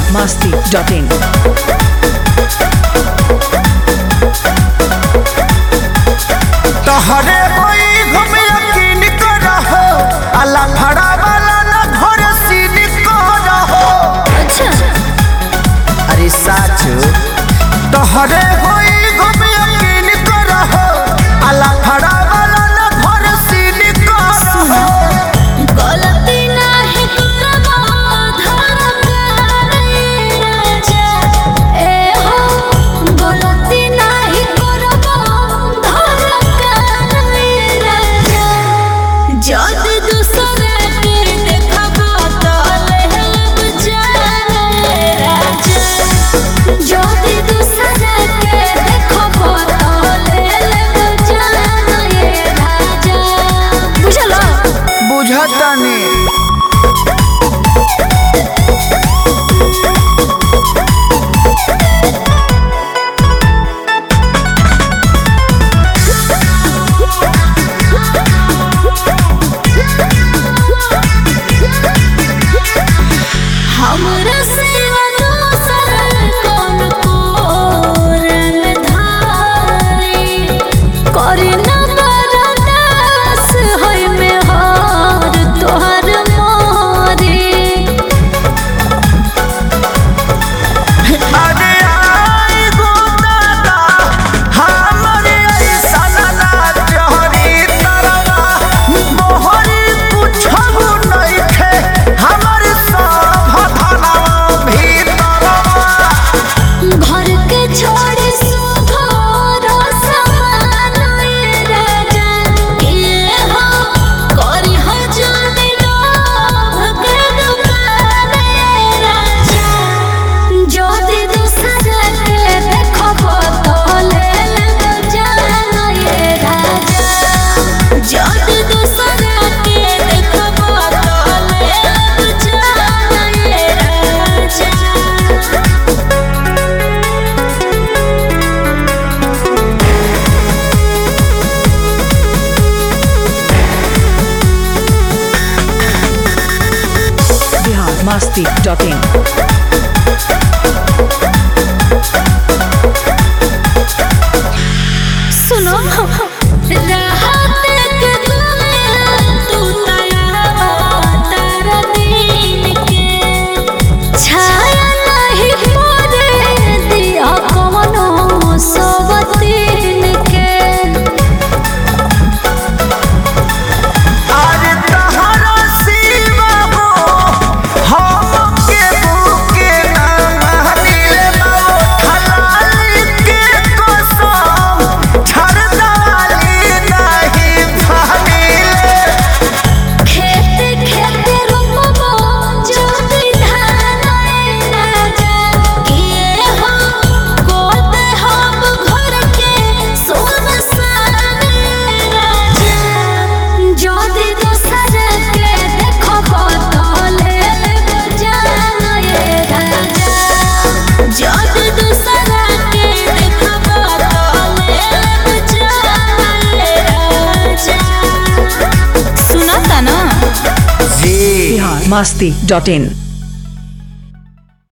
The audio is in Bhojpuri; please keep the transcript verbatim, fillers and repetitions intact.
masti dot in. तहरे होई हम यकीन करहो अल्लाह फड़ा वाला ना घर सीन करहो। अच्छा अरे साचो तहरे होई हम यकीन करहो अल्लाह फड़ा वाला ना घर सीन करहो। गलती नाही करबो धरकार राजा ए हो गलती नाही करबो धरकार राजा जद दूसरे के देखबो तो लेहब जाने राजा जद दूसरे के देखबो तो लेहब जाने राजा बुझलो बुझतनी हमरा सिवा दोसर कौन कोरन धारी करे न बरदास होय में हार तोहर मोरी अरे आई गो दादा हमरे ऐसन ना चहरी तरवा मोहरी कुछहु नइखे हमर सब धनवा भीतरवा। घर के छोड़ी सुघर समान राजा के हो करी हो जाने लोभ के दुकान राजा ज्योति दूसरा के देखबो तो लेलब जाने राजा ज्योति दूसरा के देखबो तो लेलब जाने राजा Bihar masti dot in. सुनो राहत के दुनिया तू तया तारा दिन के छाया नहीं पड़े दिया कवनो सब दिन के अरे तहरा सिवा हो हमके बुके ना मानिले बाबू ठलाली के कसम छरदाली नहीं फानिले। खेते खेते रोपबो ज्योति धान राजा के हो गोद हम घर के सुनसान राजा ज्योति दूसरा के देखबो तो लेलब जाने राजा ज्योति दूसरा के देखबो तो लेलब जाने राजा सुनता ना जी Bihar masti dot in.